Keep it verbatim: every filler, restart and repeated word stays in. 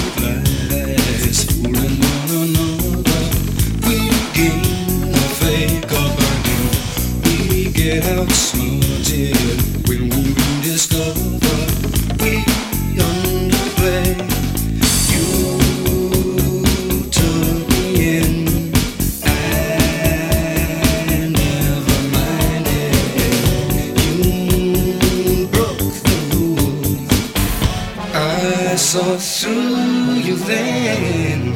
lies, fooling one another. We gain a fake bargain. We get outsmarted when we rediscover we underplay. You took me in, I never minded. You broke the rules, I saw through you then.